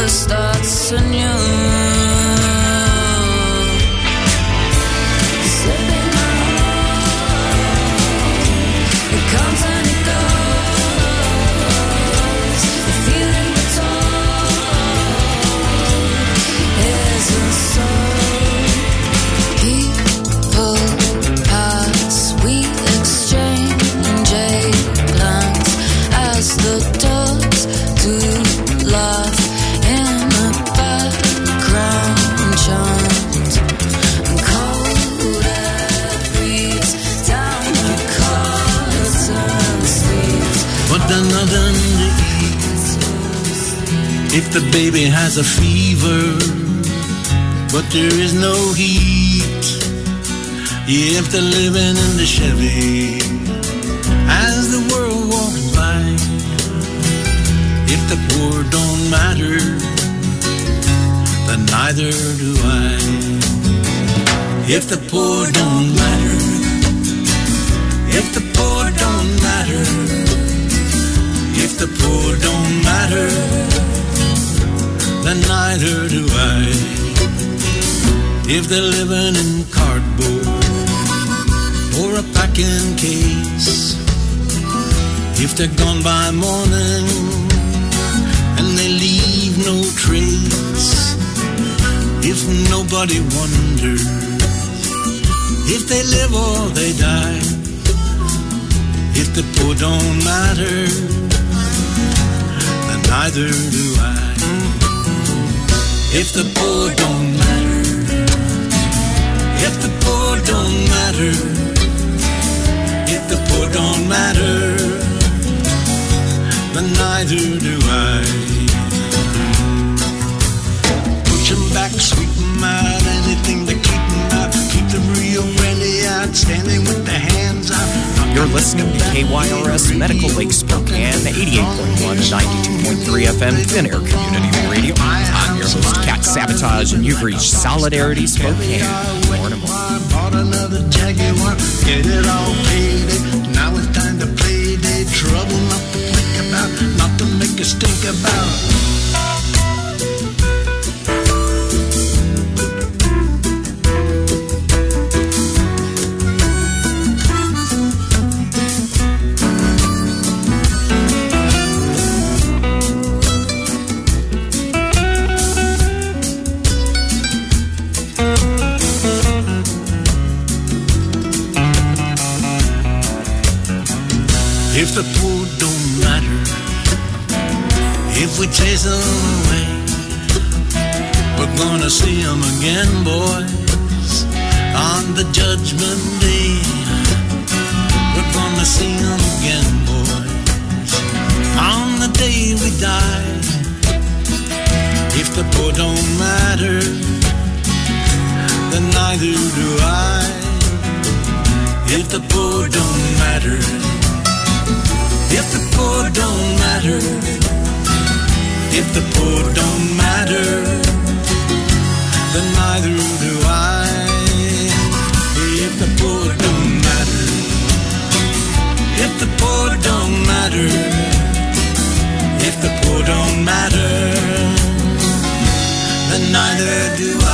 starts anew. Slipping on, it comes and it goes. The feeling we're told isn't so. People pass, we exchange a glance as the dogs do laugh in the background chant. And cold air breathes down the curtain sleeves. But there's nothing to eat if the baby has a fever, but there is no heat if they're living in the Chevy as the world walks by. If the poor don't matter, then neither do I. If the poor don't matter, if the poor don't matter, if the poor don't matter, then neither do I. If they're living in cardboard or a packing case, if they're gone by morning and they leave no trace, if nobody wonders if they live or they die, if the poor don't matter, then neither do I. If the poor don't matter, if the poor don't matter, if the poor don't matter, then neither do I. Push 'em back, sweep 'em out, anything to keep 'em out, keep them real friendly out, standing with their hands out. You're listening to KYRS Medical Lake Spokane, 88.1, 92.3 FM, Thin Air Community Radio. I'm your host, Cat Sabotage, and you've reached Solidarity Spokane. More and more. Bought another Jaguar, get it all paid. Now it's time to play day. Trouble not to think about, not to make us think about. If the poor don't matter, if we chase them away, we're gonna see them again, boys, on the judgment day. We're gonna see them again, boys, on the day we die. If the poor don't matter, then neither do I. If the poor don't matter, if the poor don't matter, if the poor don't matter, then neither do I. If the poor don't matter, if the poor don't matter, if the poor don't matter, then neither do I.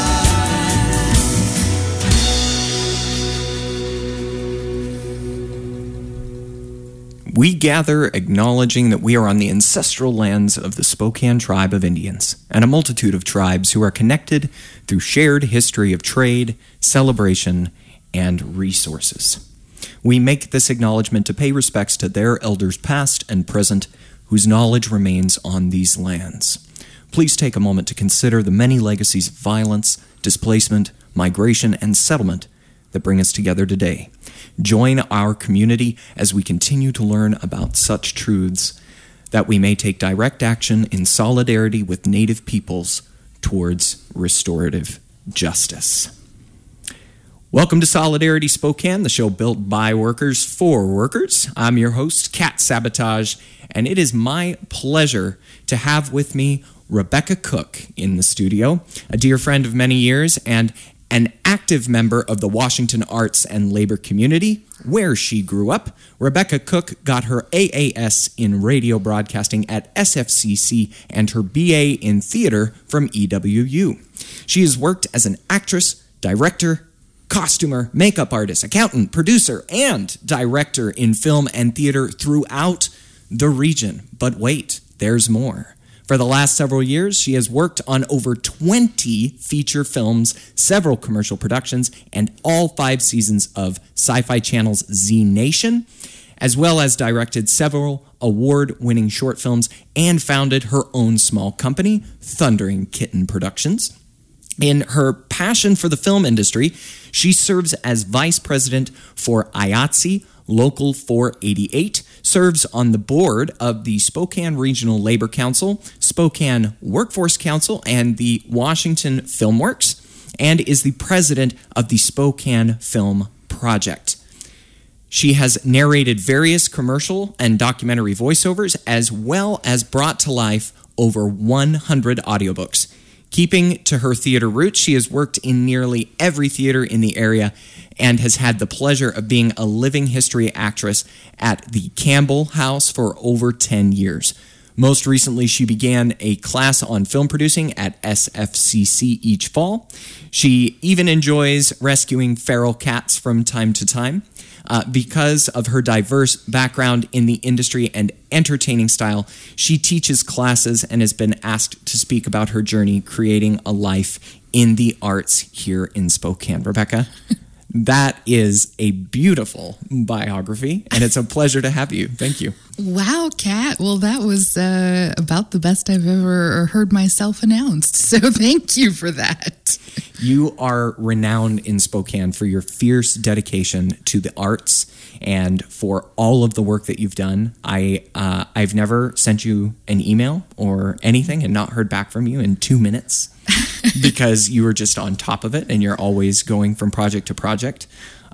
We gather acknowledging that we are on the ancestral lands of the Spokane tribe of Indians, and a multitude of tribes who are connected through shared history of trade, celebration, and resources. We make this acknowledgement to pay respects to their elders past and present, whose knowledge remains on these lands. Please take a moment to consider the many legacies of violence, displacement, migration, and settlement that bring us together today. Join our community as we continue to learn about such truths that we may take direct action in solidarity with Native peoples towards restorative justice. Welcome to Solidarity Spokane, the show built by workers for workers. I'm your host, Cat Sabotage, and it is my pleasure to have with me Rebecca Cook in the studio, a dear friend of many years and An active member of the Washington arts and labor community, where she grew up, Rebecca Cook got her AAS in radio broadcasting at SFCC and her BA in theater from EWU. She has worked as an actress, director, costumer, makeup artist, accountant, producer, and director in film and theater throughout the region. But wait, there's more. For the last several years, she has worked on over 20 feature films, several commercial productions, and all 5 seasons of Sci-Fi Channel's Z Nation, as well as directed several award-winning short films and founded her own small company, Thundering Kitten Productions. In her passion for the film industry, she serves as vice president for IATSE Local 488, serves on the board of the Spokane Regional Labor Council, Spokane Workforce Council, and the Washington Filmworks, and is the president of the Spokane Film Project. She has narrated various commercial and documentary voiceovers, as well as brought to life over 100 audiobooks. Keeping to her theater roots, she has worked in nearly every theater in the area and has had the pleasure of being a living history actress at the Campbell House for over 10 years. Most recently, she began a class on film producing at SFCC each fall. She even enjoys rescuing feral cats from time to time. Because of her diverse background in the industry and entertaining style, she teaches classes and has been asked to speak about her journey creating a life in the arts here in Spokane. Rebecca, that is a beautiful biography, and it's a pleasure to have you. Thank you. Wow, Kat. Well, that was about the best I've ever heard myself announced, so thank you for that. You are renowned in Spokane for your fierce dedication to the arts and for all of the work that you've done. I've never sent you an email or anything and not heard back from you in 2 minutes because you were just on top of it and you're always going from project to project.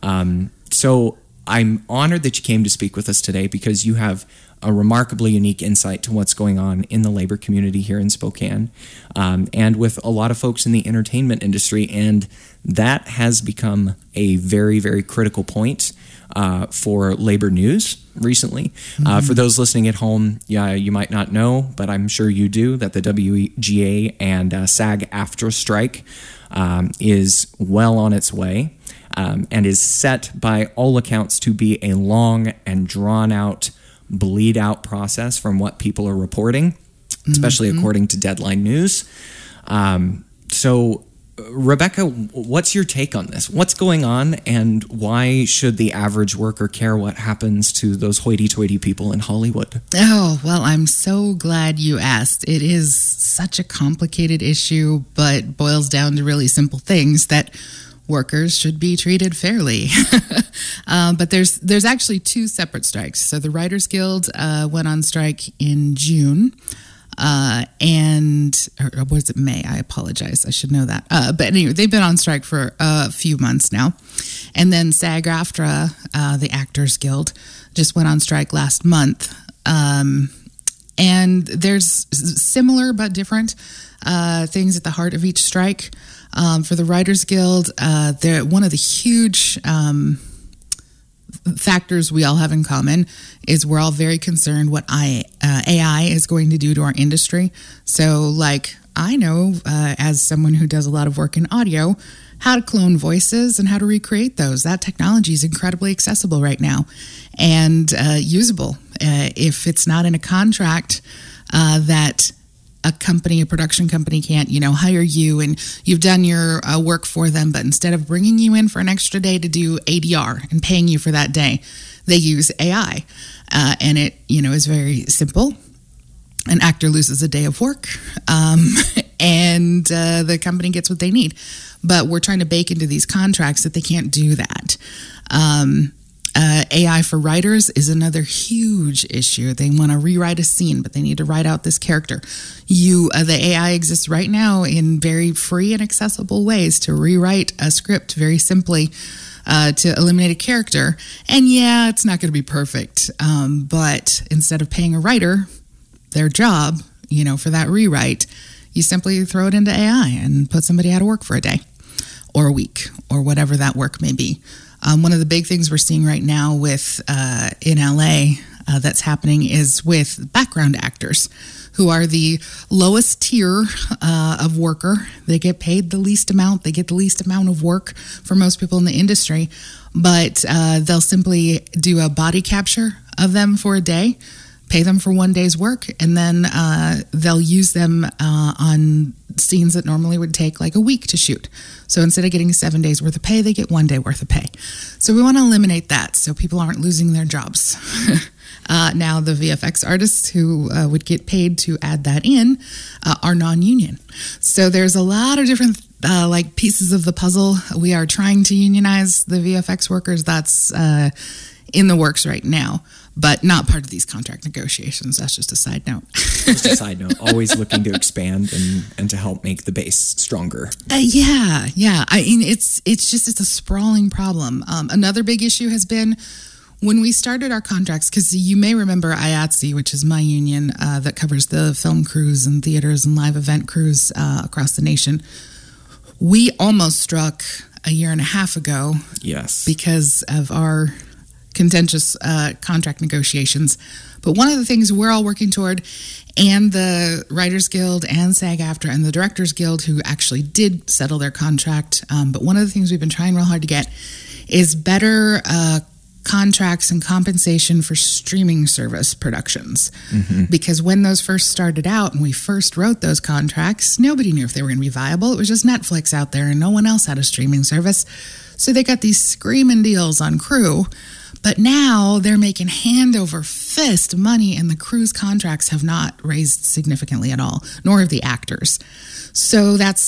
So I'm honored that you came to speak with us today because you have a remarkably unique insight to what's going on in the labor community here in Spokane, and with a lot of folks in the entertainment industry. And that has become a very, very critical point for labor news recently. Mm-hmm. For those listening at home, you might not know, but I'm sure you do, that the WGA and SAG-AFTRA strike is well on its way. And is set by all accounts to be a long and drawn-out, bleed-out process from what people are reporting, especially according to Deadline News. So, Rebecca, what's your take on this? What's going on, and why should the average worker care what happens to those hoity-toity people in Hollywood? Oh, well, I'm so glad you asked. It is such a complicated issue, but boils down to really simple things that workers should be treated fairly. But there's actually 2 separate strikes. So the Writers Guild went on strike in June, or was it May? I apologize. I should know that. But anyway, they've been on strike for a few months now. And then SAG-AFTRA, the Actors Guild, just went on strike last month. And there's similar but different things at the heart of each strike. For the Writers Guild, one of the huge factors we all have in common is we're all very concerned what AI is going to do to our industry. So, like, I know, as someone who does a lot of work in audio, how to clone voices and how to recreate those. That technology is incredibly accessible right now and usable. If it's not in a contract that a production company can't, hire you and you've done your work for them, but instead of bringing you in for an extra day to do ADR and paying you for that day, they use AI. And it, is very simple. An actor loses a day of work and the company gets what they need. But we're trying to bake into these contracts that they can't do that. AI for writers is another huge issue. They want to rewrite a scene, but they need to write out this character. The AI exists right now in very free and accessible ways to rewrite a script very simply to eliminate a character. And yeah, it's not going to be perfect. But instead of paying a writer their job, for that rewrite, you simply throw it into AI and put somebody out of work for a day. or a week or whatever that work may be. One of the big things we're seeing right now with in LA that's happening is with background actors, who are the lowest tier of worker. They get paid the least amount. They get the least amount of work for most people in the industry, but they'll simply do a body capture of them for a day, pay them for one day's work, and then they'll use them on scenes that normally would take like a week to shoot. So instead of getting 7 days worth of pay, they get 1 day worth of pay. So we want to eliminate that so people aren't losing their jobs. Now, the VFX artists who would get paid to add that in are non-union. So there's a lot of different like pieces of the puzzle. We are trying to unionize the VFX workers. That's in the works right now, but not part of these contract negotiations. That's just a side note. Just a side note. Always looking to expand and to help make the base stronger. Yeah. I mean, it's a sprawling problem. Another big issue has been when we started our contracts, because you may remember IATSE, which is my union that covers the film crews and theaters and live event crews across the nation. We almost struck a year and a half ago. Yes. Because of our contentious contract negotiations. But one of the things we're all working toward, and the Writers Guild and SAG-AFTRA and the Directors Guild, who actually did settle their contract, but one of the things we've been trying real hard to get is better contracts and compensation for streaming service productions. Mm-hmm. Because when those first started out and we first wrote those contracts, nobody knew if they were going to be viable. It was just Netflix out there and no one else had a streaming service. So they got these screaming deals on crew. But now they're making hand over fist money, and the crew's contracts have not raised significantly at all, nor have the actors. So that's,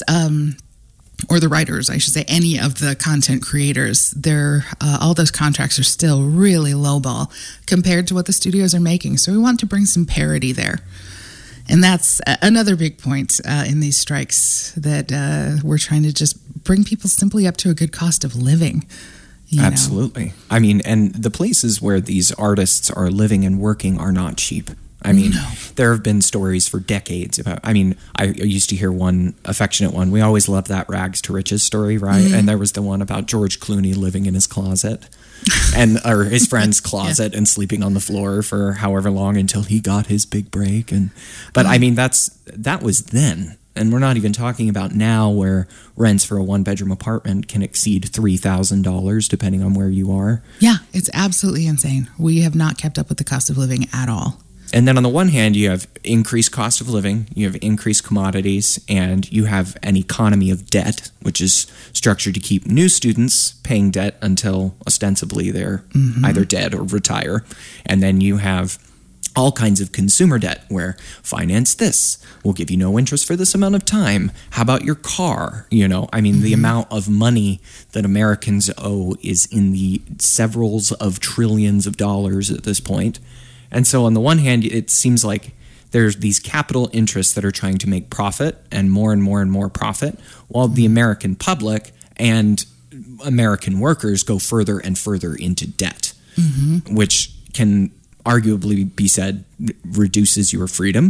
or the writers, I should say, any of the content creators, all those contracts are still really lowball compared to what the studios are making. So we want to bring some parity there. And that's another big point in these strikes, that we're trying to just bring people simply up to a good cost of living. Absolutely. I mean, and the places where these artists are living and working are not cheap. I mean, there have been stories for decades about, I used to hear one affectionate one. We always loved that rags to riches story, right? Mm-hmm. And there was the one about George Clooney living in his closet or his friend's closet and sleeping on the floor for however long until he got his big break. But I mean, that was then. And we're not even talking about now, where rents for a one-bedroom apartment can exceed $3,000 depending on where you are. Yeah, it's absolutely insane. We have not kept up with the cost of living at all. And then on the one hand, you have increased cost of living, you have increased commodities, and you have an economy of debt, which is structured to keep new students paying debt until ostensibly they're either dead or retire. And then you have all kinds of consumer debt where finance this, we'll give you no interest for this amount of time. How about your car? The amount of money that Americans owe is in the severals of trillions of dollars at this point. And so on the one hand, it seems like there's these capital interests that are trying to make profit and more and more profit, while the American public and American workers go further and further into debt, which can arguably be said reduces your freedom.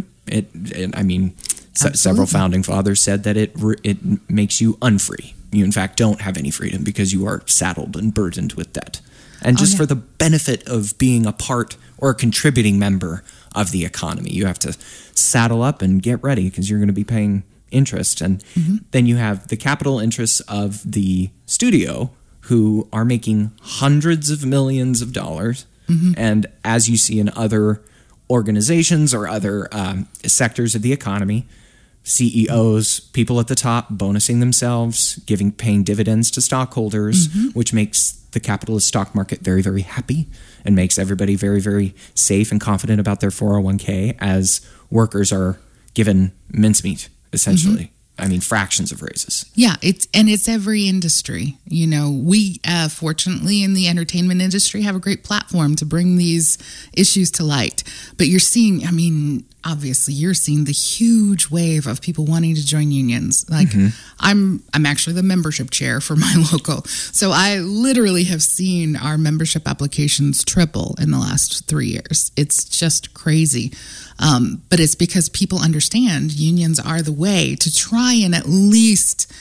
Several founding fathers said that it makes you unfree. You, in fact, don't have any freedom because you are saddled and burdened with debt. And just for the benefit of being a part or a contributing member of the economy, you have to saddle up and get ready because you're going to be paying interest. And then you have the capital interests of the studio, who are making hundreds of millions of dollars. And as you see in other organizations or other sectors of the economy, CEOs, people at the top, bonusing themselves, paying dividends to stockholders, which makes the capitalist stock market very, very happy and makes everybody very, very safe and confident about their 401k, as workers are given mincemeat, essentially. Fractions of raises. Yeah, it's every industry. We fortunately in the entertainment industry have a great platform to bring these issues to light. But you're seeing, obviously you're seeing the huge wave of people wanting to join unions. Like I'm actually the membership chair for my local. So I literally have seen our membership applications triple in the last 3 years. It's just crazy. But it's because people understand unions are the way to try and at least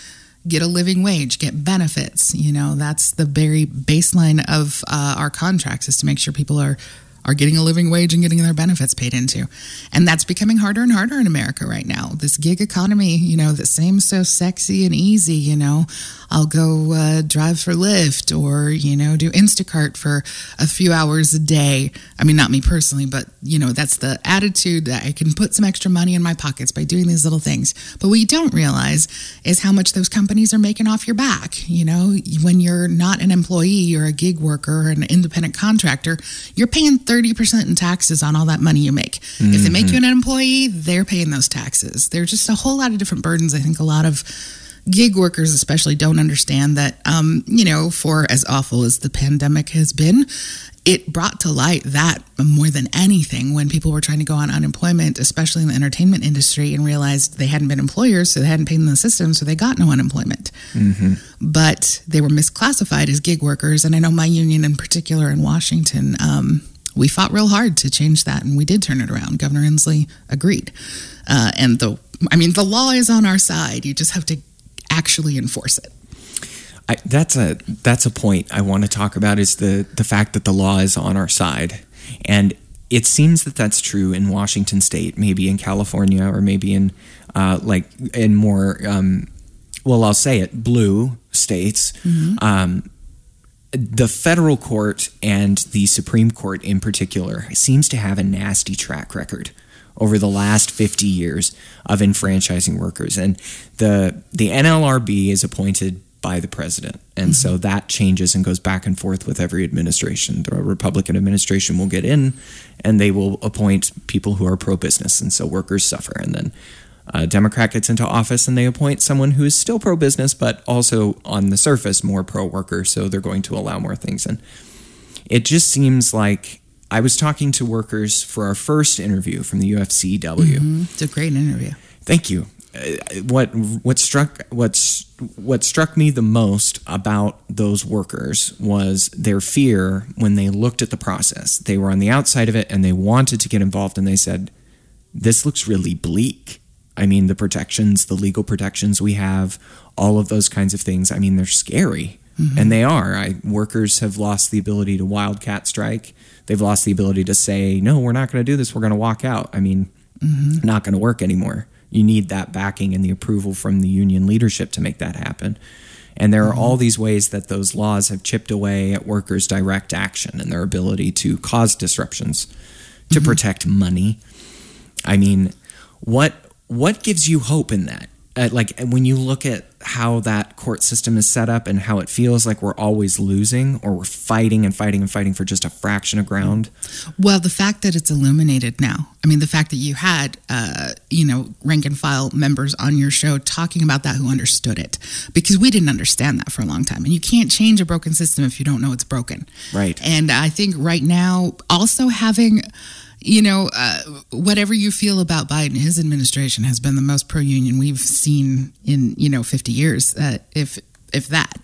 get a living wage, get benefits. That's the very baseline of our contracts, is to make sure people are getting a living wage and getting their benefits paid into. And that's becoming harder and harder in America right now. This gig economy, that seems so sexy and easy, I'll go drive for Lyft or, do Instacart for a few hours a day. I mean, not me personally, but, that's the attitude that I can put some extra money in my pockets by doing these little things. But what you don't realize is how much those companies are making off your back. When you're not an employee or a gig worker or an independent contractor, you're paying 30% in taxes on all that money you make. If they make you an employee, they're paying those taxes. There's just a whole lot of different burdens. I think a lot of gig workers especially don't understand that, for as awful as the pandemic has been, it brought to light that more than anything when people were trying to go on unemployment, especially in the entertainment industry, and realized they hadn't been employers, so they hadn't paid in the system, so they got no unemployment. But they were misclassified as gig workers, and I know my union in particular in Washington, we fought real hard to change that, and we did turn it around. Governor Inslee agreed. And the law is on our side. You just have to actually enforce it. That's a point I want to talk about, is the fact that the law is on our side. And it seems that that's true in Washington State, maybe in California, or maybe in in more, I'll say it, blue states. The federal court and the Supreme Court in particular seems to have a nasty track record over the last 50 years of enfranchising workers. And the NLRB is appointed by the president. And so that changes and goes back and forth with every administration. The Republican administration will get in and they will appoint people who are pro-business. And so workers suffer. And then a Democrat gets into office and they appoint someone who is still pro-business, but also on the surface more pro-worker. So they're going to allow more things. And it just seems like, I was talking to workers for our first interview from the UFCW. It's a great interview. Thank you. What struck me the most about those workers was their fear when they looked at the process. They were on the outside of it and they wanted to get involved, and they said, "This looks really bleak." I mean, the protections, the legal protections we have, all of those kinds of things. I mean, they're scary, and they are. Workers have lost the ability to wildcat strike. They've lost the ability to say, "No, we're not going to do this. We're going to walk out." I mean, not going to work anymore. You need that backing and the approval from the union leadership to make that happen. And there are all these ways that those laws have chipped away at workers' direct action and their ability to cause disruptions, to protect money. I mean, what gives you hope in that? When you look at how that court system is set up and how it feels like we're always losing, or we're fighting and fighting and fighting for just a fraction of ground. Well, the fact that it's illuminated now, I mean, the fact that you had, rank and file members on your show talking about that who understood it, because we didn't understand that for a long time. And you can't change a broken system if you don't know it's broken. Right. And I think right now, also having, whatever you feel about Biden, his administration has been the most pro-union we've seen in, 50 years, if that.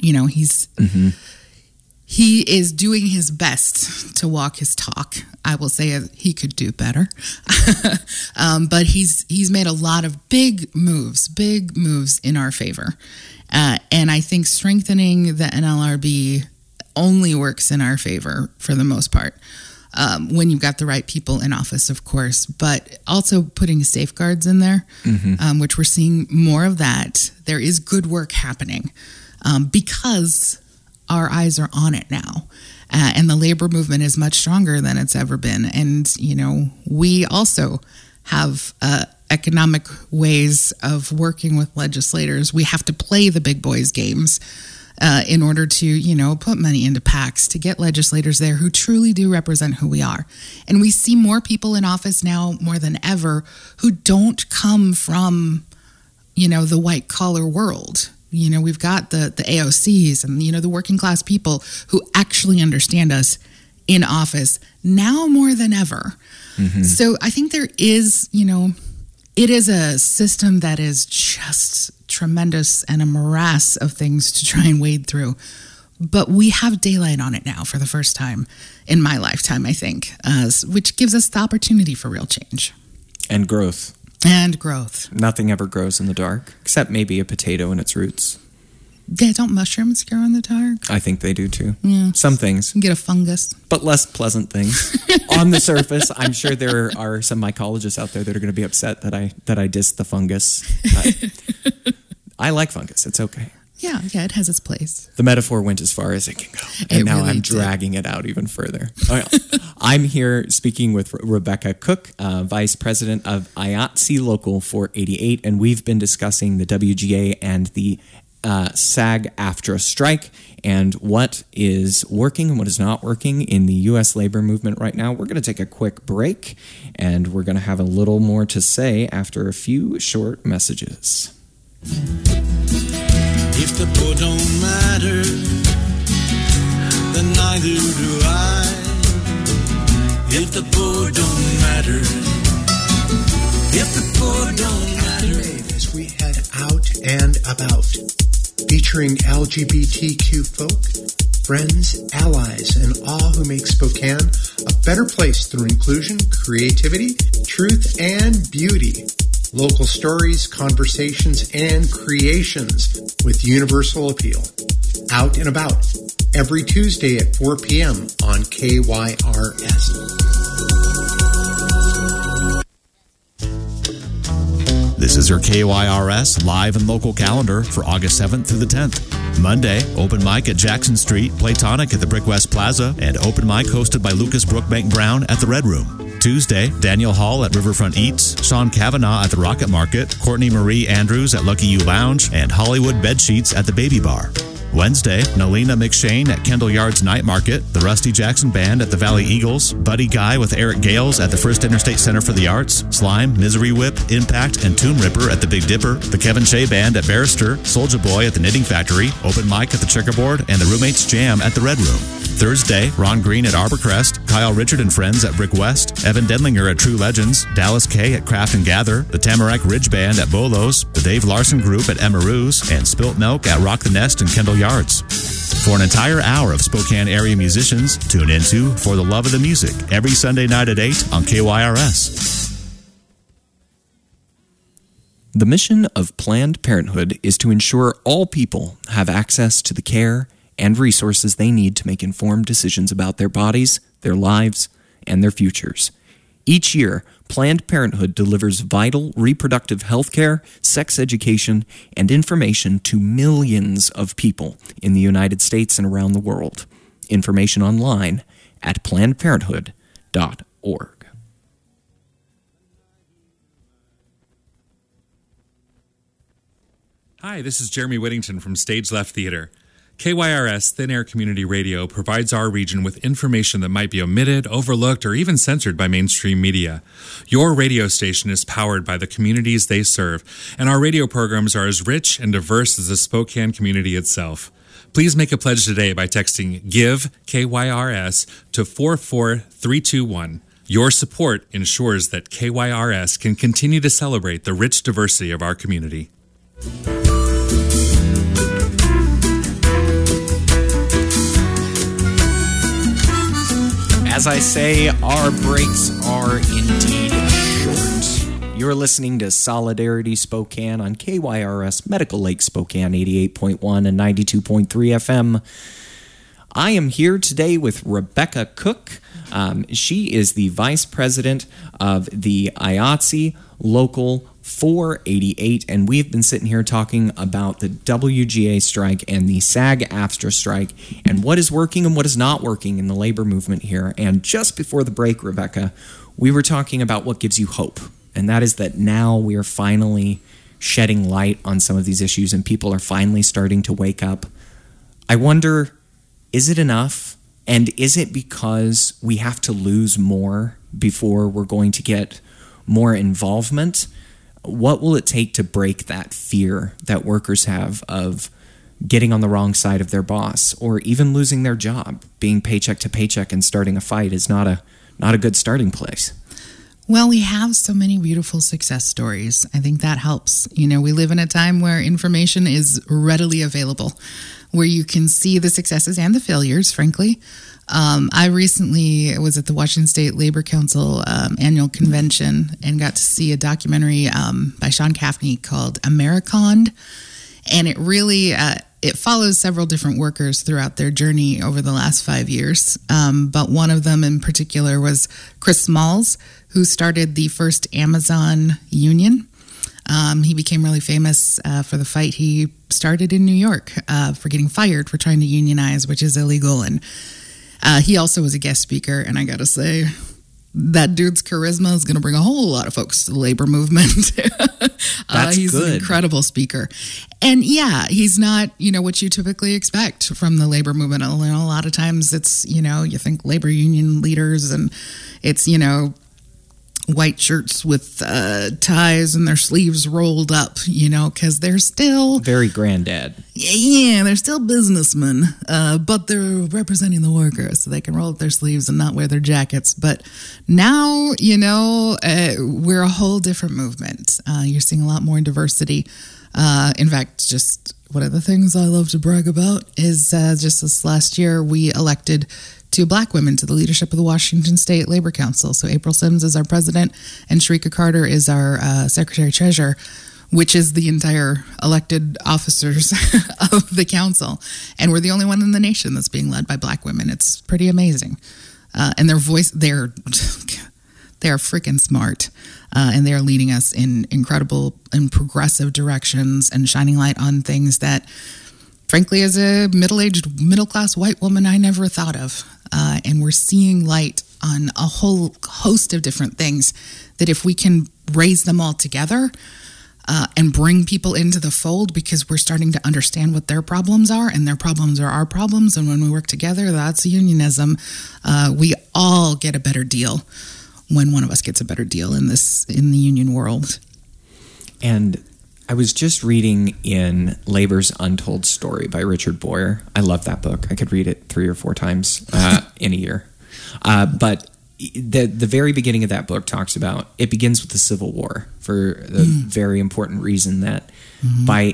He is doing his best to walk his talk. I will say he could do better. But he's made a lot of big moves in our favor. And I think strengthening the NLRB only works in our favor for the most part. When you've got the right people in office, of course, but also putting safeguards in there, which we're seeing more of that. There is good work happening because our eyes are on it now. And the labor movement is much stronger than it's ever been. And, we also have economic ways of working with legislators. We have to play the big boys games in order to, put money into PACs to get legislators there who truly do represent who we are. And we see more people in office now more than ever who don't come from, the white collar world. We've got the AOCs and, the working class people who actually understand us in office now more than ever. So I think there is, it is a system that is just tremendous and a morass of things to try and wade through. But we have daylight on it now for the first time in my lifetime, I think, which gives us the opportunity for real change. And growth. And growth. Nothing ever grows in the dark, except maybe a potato and its roots. Yeah, don't mushrooms grow in the dark? I think they do too. Yeah. Some things. You get a fungus. But less pleasant things. On the surface, I'm sure there are some mycologists out there that are going to be upset that I dissed the fungus. I like fungus. It's okay. Yeah, it has its place. The metaphor went as far as it can go. And now really I'm dragging it out even further. I'm here speaking with Rebecca Cook, Vice President of IATSE Local 488, and we've been discussing the WGA and the SAG-AFTRA strike and what is working and what is not working in the U.S. labor movement right now. We're going to take a quick break, and we're going to have a little more to say after a few short messages. If the poor don't matter, then neither do I. If the poor don't matter, if the poor don't matter. As we head out and about, featuring LGBTQ folk, friends, allies, and all who make Spokane a better place through inclusion, creativity, truth, and beauty. Local stories, conversations, and creations with universal appeal. Out and about, every Tuesday at 4 p.m. on KYRS. This is your KYRS live and local calendar for August 7th through the 10th. Monday, open mic at Jackson Street, Platonic at the Brick West Plaza, and open mic hosted by Lucas Brookbank Brown at the Red Room. Tuesday, Daniel Hall at Riverfront Eats, Sean Kavanaugh at the Rocket Market, Courtney Marie Andrews at Lucky You Lounge, and Hollywood Bedsheets at the Baby Bar. Wednesday, Nalina McShane at Kendall Yards Night Market, the Rusty Jackson Band at the Valley Eagles, Buddy Guy with Eric Gales at the First Interstate Center for the Arts, Slime, Misery Whip, Impact, and Tomb Ripper at the Big Dipper, the Kevin Shea Band at Barrister, Soulja Boy at the Knitting Factory, Open Mic at the Checkerboard, and the Roommates Jam at the Red Room. Thursday, Ron Green at Arborcrest, Kyle Richard and Friends at Brick West, Evan Denlinger at True Legends, Dallas K at Craft and Gather, the Tamarack Ridge Band at Bolos, the Dave Larson Group at Emaroo's, and Spilt Milk at Rock the Nest and Kendall Yards. For an entire hour of Spokane area musicians, tune into For the Love of the Music every Sunday night at 8 on KYRS. The mission of Planned Parenthood is to ensure all people have access to the care and resources they need to make informed decisions about their bodies, their lives, and their futures. Each year, Planned Parenthood delivers vital reproductive health care, sex education, and information to millions of people in the United States and around the world. Information online at PlannedParenthood.org. Hi, this is Jeremy Whittington from Stage Left Theater. KYRS Thin Air Community Radio provides our region with information that might be omitted, overlooked, or even censored by mainstream media. Your radio station is powered by the communities they serve, and our radio programs are as rich and diverse as the Spokane community itself. Please make a pledge today by texting GIVE KYRS to 44321. Your support ensures that KYRS can continue to celebrate the rich diversity of our community. As I say, our breaks are indeed short. You're listening to Solidarity Spokane on KYRS Medical Lake Spokane 88.1 and 92.3 FM. I am here today with Rebecca Cook. She is the Vice President of the IATSE Local 488, and we've been sitting here talking about the WGA strike and the SAG-AFTRA strike and what is working and what is not working in the labor movement here. And just before the break, Rebecca, we were talking about what gives you hope, and that is that now we are finally shedding light on some of these issues and people are finally starting to wake up. I wonder, is it enough? And is it because we have to lose more before we're going to get more involvement? What will it take to break that fear that workers have of getting on the wrong side of their boss or even losing their job? Being paycheck to paycheck and starting a fight is not a good starting place. Well, we have so many beautiful success stories. I think that helps. You know, we live in a time where information is readily available, where you can see the successes and the failures, frankly. I recently was at the Washington State Labor Council annual convention and got to see a documentary by Sean Caffney called Americond. And it really, it follows several different workers throughout their journey over the last 5 years. But one of them in particular was Chris Smalls, who started the first Amazon union. He became really famous for the fight he started in New York for getting fired for trying to unionize, which is illegal. And he also was a guest speaker. And I got to say, that dude's charisma is going to bring a whole lot of folks to the labor movement. He's good. an incredible speaker. And yeah, he's not, what you typically expect from the labor movement. A lot of times it's, you think labor union leaders and it's, white shirts with ties and their sleeves rolled up, because they're still very granddad. Yeah, they're still businessmen, but they're representing the workers, so they can roll up their sleeves and not wear their jackets. But now, we're a whole different movement. You're seeing a lot more diversity. In fact, just one of the things I love to brag about is just this last year, we elected 2 black women to the leadership of the Washington State Labor Council. So April Sims is our president and Sharika Carter is our secretary-treasurer, which is the entire elected officers of the council. And we're the only one in the nation that's being led by black women. It's pretty amazing. And their voice, they're freaking smart. And they're leading us in incredible and progressive directions and shining light on things that, frankly, as a middle-aged, middle-class white woman, I never thought of. And we're seeing light on a whole host of different things that if we can raise them all together and bring people into the fold, because we're starting to understand what their problems are and their problems are our problems. And when we work together, that's unionism. We all get a better deal when one of us gets a better deal in the union world. And I was just reading in Labor's Untold Story by Richard Boyer. I love that book. I could read it 3 or 4 times in a year. But the very beginning of that book talks about, it begins with the Civil War for the very important reason that by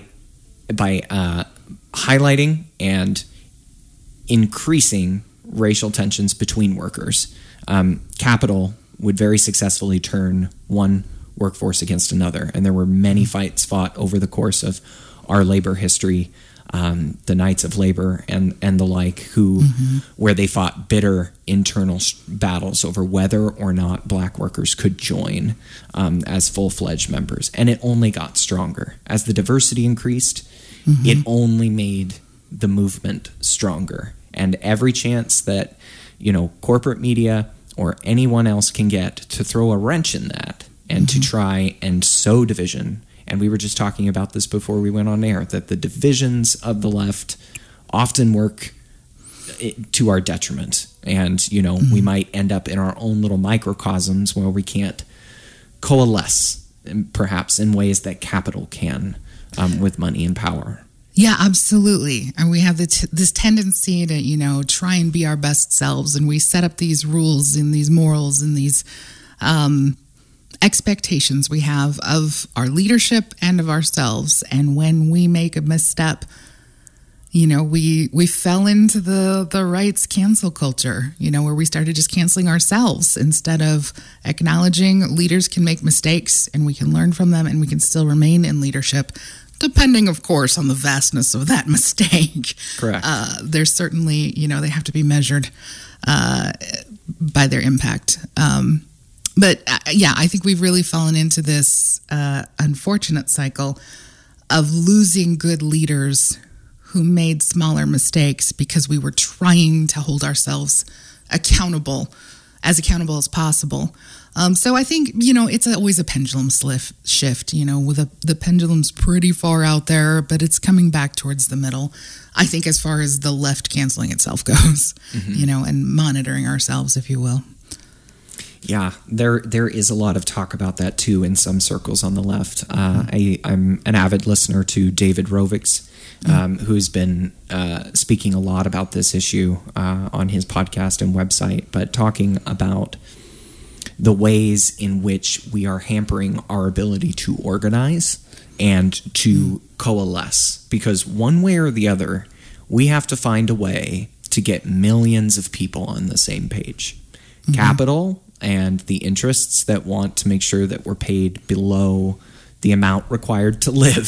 highlighting and increasing racial tensions between workers, capital would very successfully turn one workforce against another. And there were many fights fought over the course of our labor history, the Knights of Labor and the like, where they fought bitter internal battles over whether or not black workers could join as full-fledged members. And it only got stronger. As the diversity increased, it only made the movement stronger. And every chance that, corporate media or anyone else can get to throw a wrench in that and to try and sow division. And we were just talking about this before we went on air, that the divisions of the left often work to our detriment. And, we might end up in our own little microcosms where we can't coalesce, perhaps in ways that capital can, with money and power. Yeah, absolutely. And we have this tendency to, try and be our best selves. And we set up these rules and these morals and these expectations we have of our leadership and of ourselves. And when we make a misstep, we fell into the rights cancel culture, where we started just canceling ourselves instead of acknowledging leaders can make mistakes and we can learn from them and we can still remain in leadership, depending, of course, on the vastness of that mistake. Correct. There's certainly, they have to be measured by their impact. But I think we've really fallen into this unfortunate cycle of losing good leaders who made smaller mistakes because we were trying to hold ourselves accountable as possible. So I think, it's always a pendulum shift, with the pendulum's pretty far out there, but it's coming back towards the middle, I think, as far as the left canceling itself goes, and monitoring ourselves, if you will. Yeah, there is a lot of talk about that too in some circles on the left. I'm an avid listener to David Rovics, who's been speaking a lot about this issue on his podcast and website, but talking about the ways in which we are hampering our ability to organize and to coalesce. Because one way or the other, we have to find a way to get millions of people on the same page. Capital and the interests that want to make sure that we're paid below the amount required to live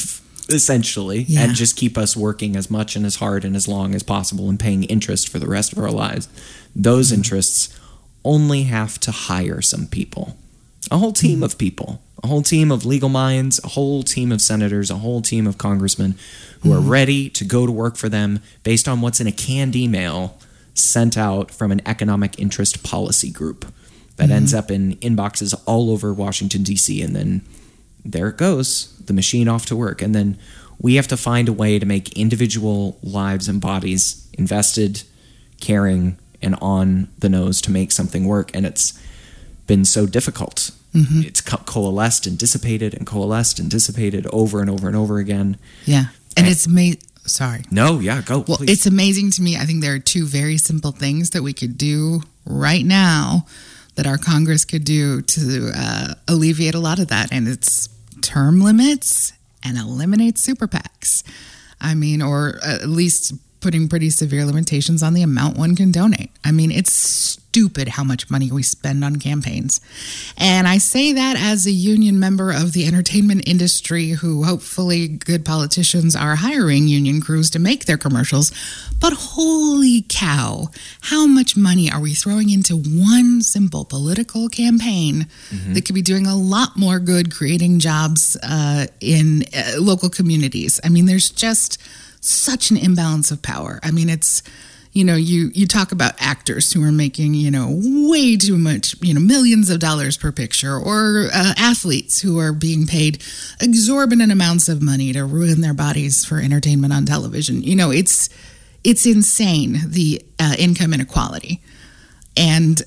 essentially, Yeah. and just keep us working as much and as hard and as long as possible and paying interest for the rest of our lives. Those interests only have to hire some people, a whole team of people, a whole team of legal minds, a whole team of senators, a whole team of congressmen who are ready to go to work for them based on what's in a canned email sent out from an economic interest policy group that ends up in inboxes all over Washington, D.C., and then there it goes, the machine off to work. And then we have to find a way to make individual lives and bodies invested, caring, and on the nose to make something work. And it's been so difficult. It's coalesced and dissipated over and over and over again. Yeah. And it's amazing. Sorry. No, yeah, go. Well, please. it's amazing to me. I think there are two very simple things that we could do right now that our Congress could do to alleviate a lot of that. And it's term limits and eliminate super PACs. I mean, or at least putting pretty severe limitations on the amount one can donate. I mean, it's stupid how much money we spend on campaigns. And I say that as a union member of the entertainment industry who hopefully good politicians are hiring union crews to make their commercials. But holy cow, how much money are we throwing into one simple political campaign that could be doing a lot more good creating jobs in local communities? I mean, there's just such an imbalance of power. I mean, it's, you talk about actors who are making, way too much, millions of dollars per picture, or athletes who are being paid exorbitant amounts of money to ruin their bodies for entertainment on television. It's insane, the income inequality. And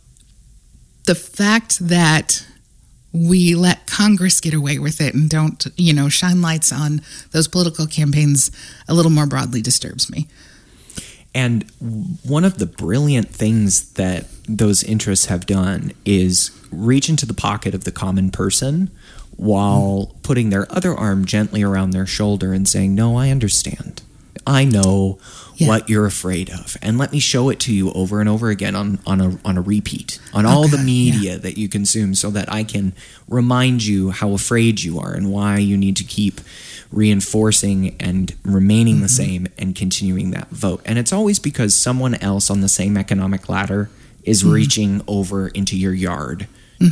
the fact that we let Congress get away with it and don't, shine lights on those political campaigns a little more broadly disturbs me. And one of the brilliant things that those interests have done is reach into the pocket of the common person while putting their other arm gently around their shoulder and saying, no, I understand. I know what you're afraid of. And let me show it to you over and over again on a repeat, on all the media that you consume, so that I can remind you how afraid you are and why you need to keep reinforcing and remaining the same and continuing that vote. And it's always because someone else on the same economic ladder is reaching over into your yard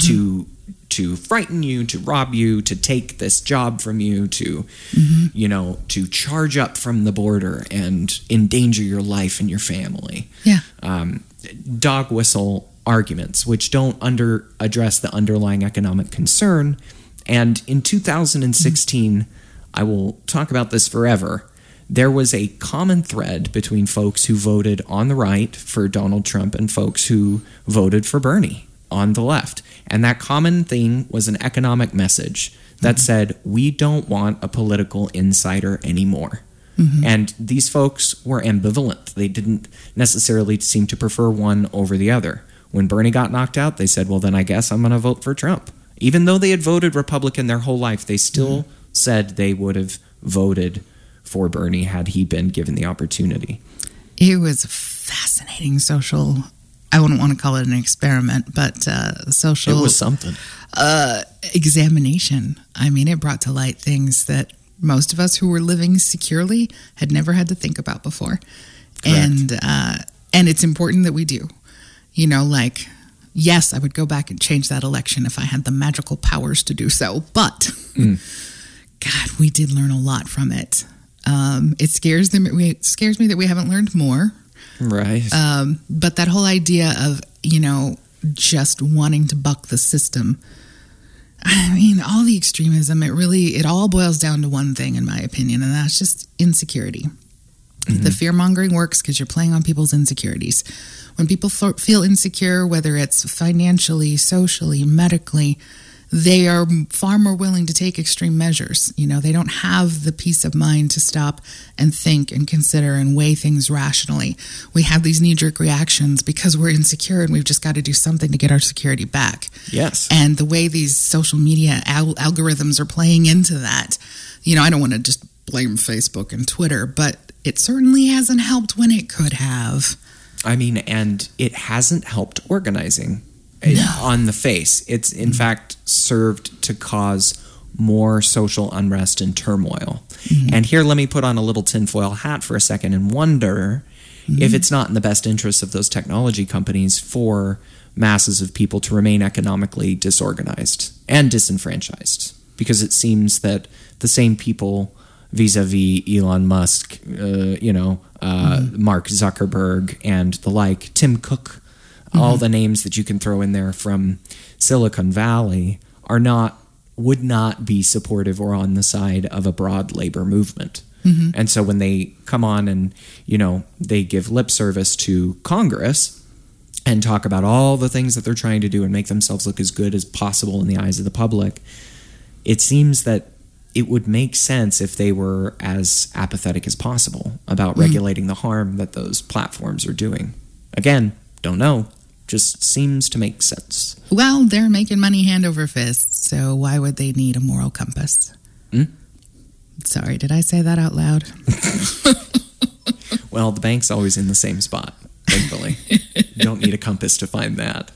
to frighten you, to rob you, to take this job from you, to to charge up from the border and endanger your life and your family. Yeah. Dog whistle arguments, which don't address the underlying economic concern. And in 2016, I will talk about this forever, there was a common thread between folks who voted on the right for Donald Trump and folks who voted for Bernie on the left. And that common thing was an economic message that said, we don't want a political insider anymore. And these folks were ambivalent. They didn't necessarily seem to prefer one over the other. When Bernie got knocked out, they said, well, then I guess I'm going to vote for Trump. Even though they had voted Republican their whole life, they still said they would have voted for Bernie had he been given the opportunity. It was a fascinating social, I wouldn't want to call it an experiment, but social... It was something. Examination. I mean, it brought to light things that most of us who were living securely had never had to think about before. And it's important that we do. Yes, I would go back and change that election if I had the magical powers to do so. But, God, we did learn a lot from it. It scares me that we haven't learned more. Right. But that whole idea of, just wanting to buck the system. I mean, all the extremism, it all boils down to one thing, in my opinion, and that's just insecurity. The fear-mongering works because you're playing on people's insecurities. When people feel insecure, whether it's financially, socially, medically, they are far more willing to take extreme measures. They don't have the peace of mind to stop and think and consider and weigh things rationally. We have these knee-jerk reactions because we're insecure and we've just got to do something to get our security back. Yes. And the way these social media algorithms are playing into that, I don't want to just blame Facebook and Twitter, but it certainly hasn't helped when it could have. I mean, and it hasn't helped organizing. On the face. It's in fact served to cause more social unrest and turmoil. And here, let me put on a little tinfoil hat for a second and wonder if it's not in the best interest of those technology companies for masses of people to remain economically disorganized and disenfranchised. Because it seems that the same people vis-a-vis Elon Musk, Mark Zuckerberg and the like, Tim Cook, all the names that you can throw in there from Silicon Valley would not be supportive or on the side of a broad labor movement. And so when they come on and, they give lip service to Congress and talk about all the things that they're trying to do and make themselves look as good as possible in the eyes of the public, it seems that it would make sense if they were as apathetic as possible about regulating the harm that those platforms are doing. Again, don't know. Just seems to make sense. Well, they're making money hand over fist, so why would they need a moral compass? Sorry, did I say that out loud? Well, the bank's always in the same spot, thankfully. You don't need a compass to find that.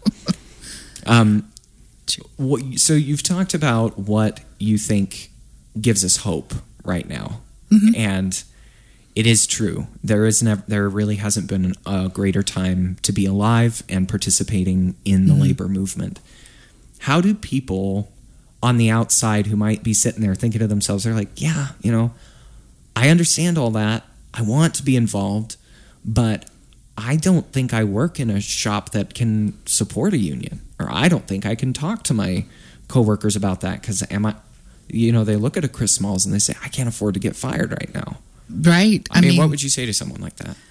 So you've talked about what you think gives us hope right now. And it is true. There really hasn't been a greater time to be alive and participating in the labor movement. How do people on the outside who might be sitting there thinking to themselves, they're like, yeah, I understand all that. I want to be involved, but I don't think I work in a shop that can support a union, or I don't think I can talk to my coworkers about that because they look at a Chris Smalls and they say, I can't afford to get fired right now. Right. I mean, what would you say to someone like that?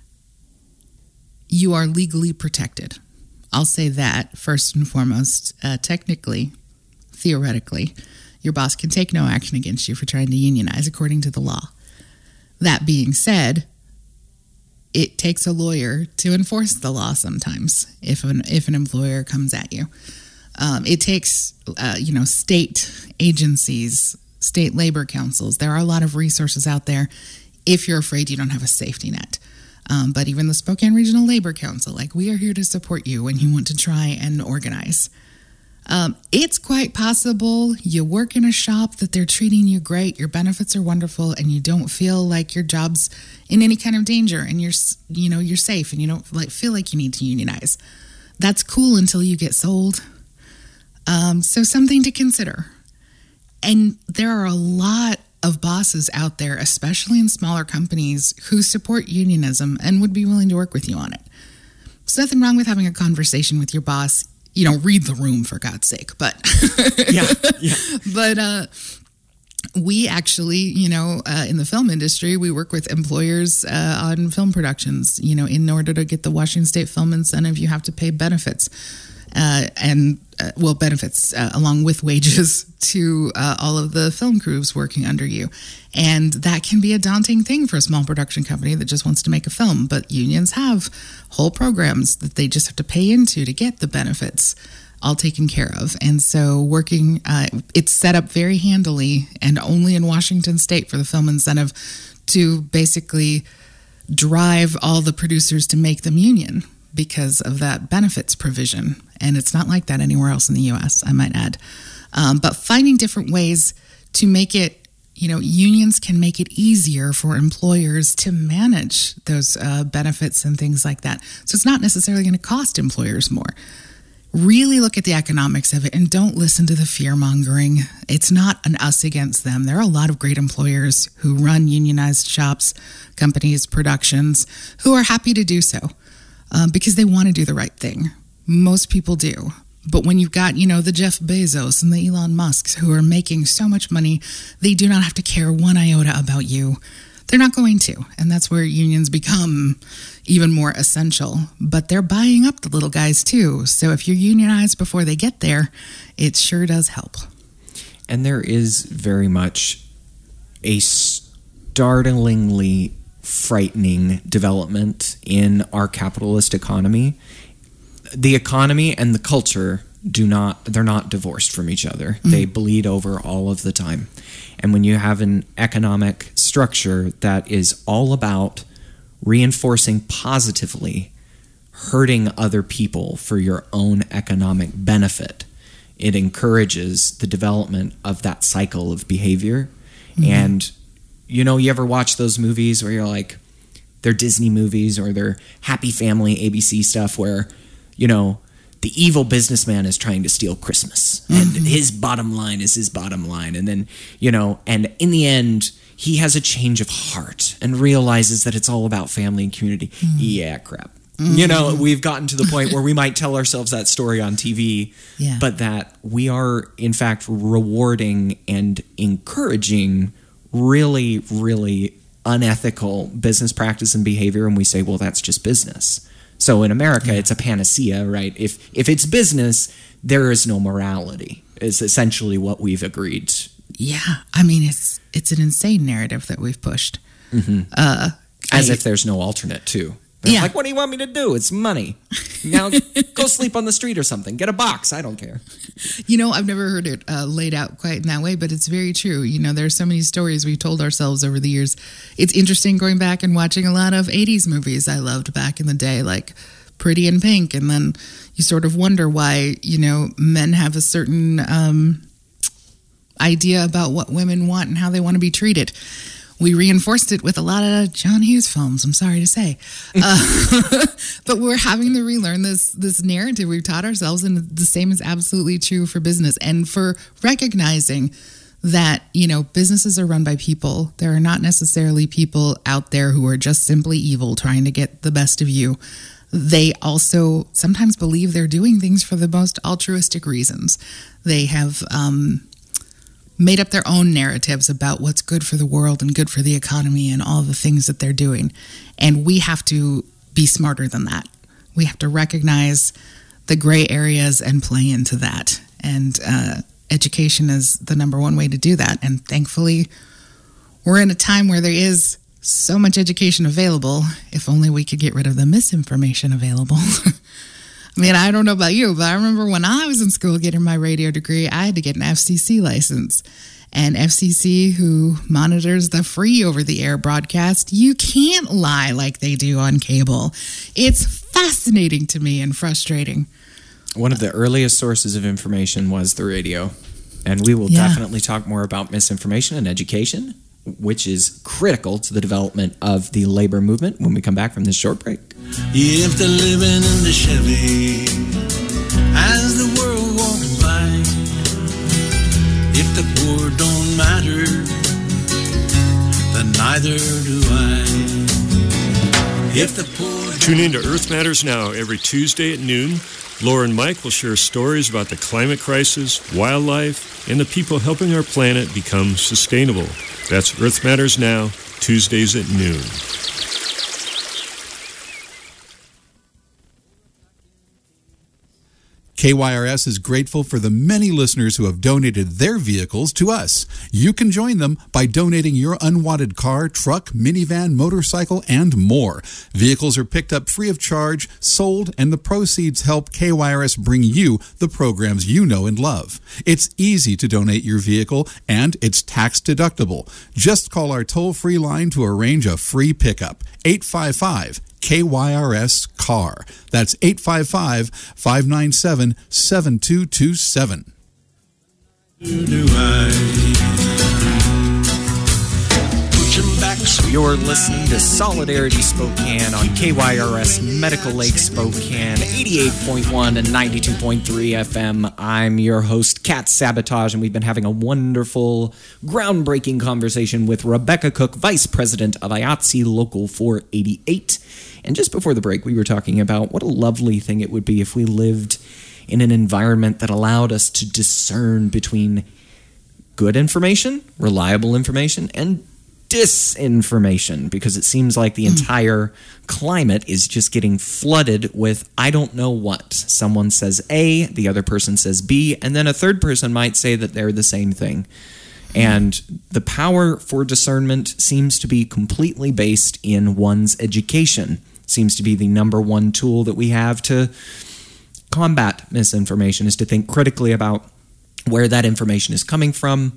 You are legally protected. I'll say that first and foremost. Technically, theoretically, your boss can take no action against you for trying to unionize according to the law. That being said, it takes a lawyer to enforce the law sometimes if an employer comes at you. It takes, state agencies, state labor councils. There are a lot of resources out there if you're afraid you don't have a safety net. But even the Spokane Regional Labor Council, we are here to support you when you want to try and organize. It's quite possible you work in a shop that they're treating you great, your benefits are wonderful, and you don't feel like your job's in any kind of danger, and you're safe, and you don't feel like you need to unionize. That's cool until you get sold. So something to consider. And there are a lot of bosses out there, especially in smaller companies, who support unionism and would be willing to work with you on it. There's nothing wrong with having a conversation with your boss. Read the room, for God's sake. But yeah. But we actually, in the film industry, we work with employers on film productions. In order to get the Washington State Film Incentive, you have to pay benefits. Benefits along with wages to all of the film crews working under you. And that can be a daunting thing for a small production company that just wants to make a film. But unions have whole programs that they just have to pay into to get the benefits all taken care of. And so it's set up very handily and only in Washington State for the film incentive to basically drive all the producers to make them union because of that benefits provision. And it's not like that anywhere else in the U.S., I might add. But finding different ways to make it, unions can make it easier for employers to manage those benefits and things like that. So it's not necessarily going to cost employers more. Really look at the economics of it and don't listen to the fear-mongering. It's not an us against them. There are a lot of great employers who run unionized shops, companies, productions, who are happy to do so because they want to do the right thing. Most people do. But when you've got, the Jeff Bezos and the Elon Musks who are making so much money, they do not have to care one iota about you. They're not going to. And that's where unions become even more essential. But they're buying up the little guys too. So if you're unionized before they get there, it sure does help. And there is very much a startlingly frightening development in our capitalist economy. The economy and the culture they're not divorced from each other. Mm-hmm. They bleed over all of the time. And when you have an economic structure that is all about reinforcing positively hurting other people for your own economic benefit, it encourages the development of that cycle of behavior. And, you know, you ever watch those movies where you're like, they're Disney movies or they're Happy Family, ABC stuff where, you know, the evil businessman is trying to steal Christmas and his bottom line is his bottom line. And then, you know, and in the end, he has a change of heart and realizes that it's all about family and community. Yeah, crap. You know, we've gotten to the point where we might tell ourselves that story on TV, but that we are, in fact, rewarding and encouraging really, really unethical business practice and behavior. And we say, well, that's just business. So in America, it's a panacea, right? If it's business, there is no morality, is essentially what we've agreed. Yeah. I mean, it's an insane narrative that we've pushed. As if there's no alternate, too. They're like, what do you want me to do? It's money. Now go sleep on the street or something. Get a box. I don't care. You know, I've never heard it laid out quite in that way, but it's very true. You know, there's so many stories we've told ourselves over the years. It's interesting going back and watching a lot of 80s movies I loved back in the day, like Pretty in Pink. And then you sort of wonder why, you know, men have a certain idea about what women want and how they want to be treated. We reinforced it with a lot of John Hughes films, I'm sorry to say. But we're having to relearn this narrative we've taught ourselves, and the same is absolutely true for business. And for recognizing that, you know, businesses are run by people. There are not necessarily people out there who are just simply evil trying to get the best of you. They also sometimes believe they're doing things for the most altruistic reasons. They have made up their own narratives about what's good for the world and good for the economy and all the things that they're doing. And we have to be smarter than that. We have to recognize the gray areas and play into that. And education is the number one way to do that. And thankfully, we're in a time where there is so much education available. If only we could get rid of the misinformation available. I mean, I don't know about you, but I remember when I was in school getting my radio degree, I had to get an FCC license. And FCC, who monitors the free over-the-air broadcast, you can't lie like they do on cable. It's fascinating to me and frustrating. One of the earliest sources of information was the radio. And we will definitely talk more about misinformation and education, which is critical to the development of the labor movement when we come back from this short break. If they're living in the Chevy as the world walks by, if the poor don't matter, then neither do I. If the poor Tune in to Earth Matters Now every Tuesday at noon. Laura and Mike will share stories about the climate crisis, wildlife, and the people helping our planet become sustainable. That's Earth Matters Now, Tuesdays at noon. KYRS is grateful for the many listeners who have donated their vehicles to us. You can join them by donating your unwanted car, truck, minivan, motorcycle, and more. Vehicles are picked up free of charge, sold, and the proceeds help KYRS bring you the programs you know and love. It's easy to donate your vehicle, and it's tax deductible. Just call our toll-free line to arrange a free pickup. 855 KYRS CAR. That's 855-597-7227. You're listening to Solidarity Spokane on KYRS Medical Lake Spokane, 88.1 and 92.3 FM. I'm your host, Kat Sabotage, and we've been having a wonderful, groundbreaking conversation with Rebecca Cook, Vice President of IATSE Local 488. And just before the break, we were talking about what a lovely thing it would be if we lived in an environment that allowed us to discern between good information, reliable information, and disinformation, because it seems like the entire climate is just getting flooded with I don't know what. Someone says A, the other person says B, and then a third person might say that they're the same thing. And the power for discernment seems to be completely based in one's education. Seems to be the number one tool that we have to combat misinformation, is to think critically about where that information is coming from,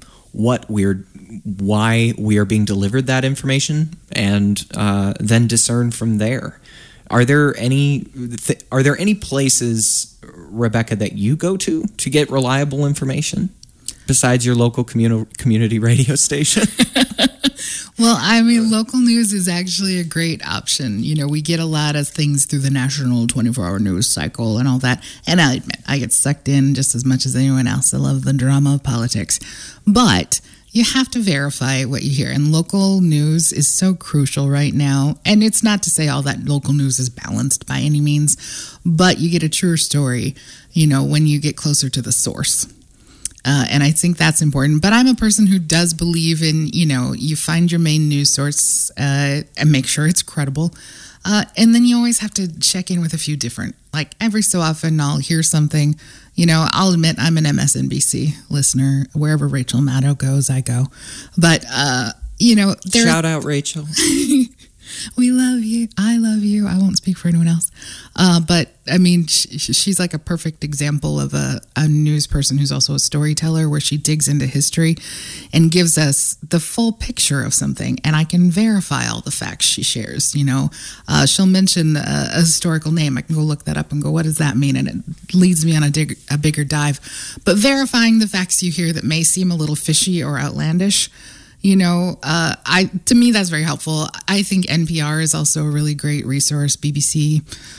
why we are being delivered that information, and then discern from there. Are there any places, Rebecca, that you go to get reliable information besides your local community radio station? Well, I mean, local news is actually a great option. You know, we get a lot of things through the national 24-hour news cycle and all that. And I admit, I get sucked in just as much as anyone else. I love the drama of politics. But you have to verify what you hear. And local news is so crucial right now. And it's not to say all that local news is balanced by any means, but you get a truer story, you know, when you get closer to the source. And I think that's important. But I'm a person who does believe in, you know, you find your main news source and make sure it's credible. And then you always have to check in with a few different, like every so often I'll hear something, you know, I'll admit I'm an MSNBC listener. Wherever Rachel Maddow goes, I go. But, you know. Shout out, Rachel. We love you. I love you. I won't speak for anyone else. But, I mean, she's like a perfect example of a news person who's also a storyteller, where she digs into history and gives us the full picture of something. And I can verify all the facts she shares. You know, she'll mention a historical name. I can go look that up and go, what does that mean? And it leads me on a bigger dive. But verifying the facts you hear that may seem a little fishy or outlandish, you know, to me, that's very helpful. I think NPR is also a really great resource, BBC.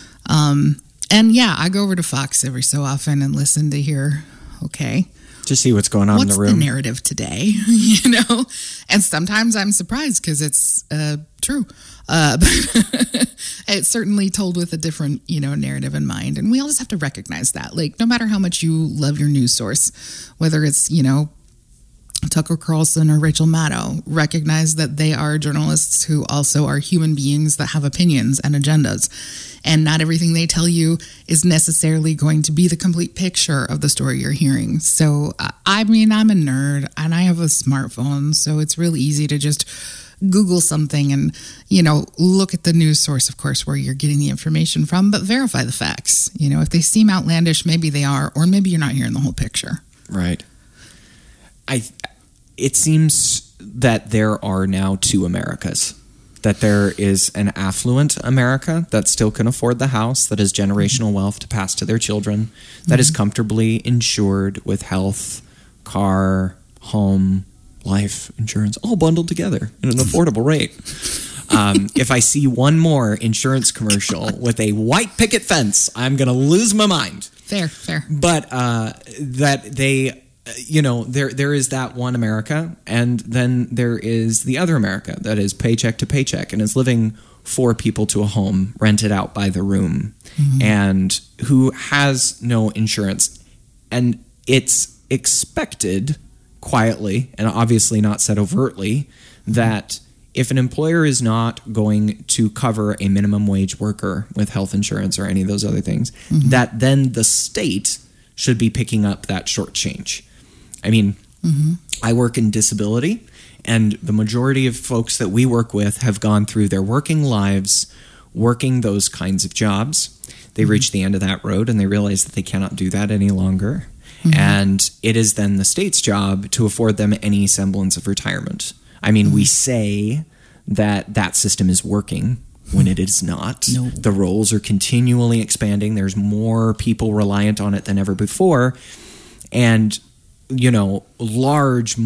And yeah, I go over to Fox every so often and listen to hear, okay, to see what's going on in the room. What's the narrative today? You know, and sometimes I'm surprised because it's true. But it's certainly told with a different, you know, narrative in mind. And we all just have to recognize that. Like, no matter how much you love your news source, whether it's, you know, Tucker Carlson or Rachel Maddow, recognize that they are journalists who also are human beings that have opinions and agendas. And not everything they tell you is necessarily going to be the complete picture of the story you're hearing. So, I mean, I'm a nerd and I have a smartphone, so it's really easy to just Google something and, you know, look at the news source, of course, where you're getting the information from, but verify the facts. You know, if they seem outlandish, maybe they are, or maybe you're not hearing the whole picture. Right. It seems that there are now two Americas. That there is an affluent America that still can afford the house, that has generational wealth to pass to their children, that is comfortably insured with health, car, home, life insurance, all bundled together at an affordable rate. If I see one more insurance commercial with a white picket fence, I'm going to lose my mind. Fair. But that they... you know, there is that one America, and then there is the other America that is paycheck to paycheck and is living 4 people to a home rented out by the room, and who has no insurance. And it's expected quietly, and obviously not said overtly, that if an employer is not going to cover a minimum wage worker with health insurance or any of those other things, that then the state should be picking up that short change. I mean, I work in disability, and the majority of folks that we work with have gone through their working lives working those kinds of jobs. They reach the end of that road and they realize that they cannot do that any longer. And it is then the state's job to afford them any semblance of retirement. I mean, we say that system is working when it is not. No. The roles are continually expanding. There's more people reliant on it than ever before. And you know, large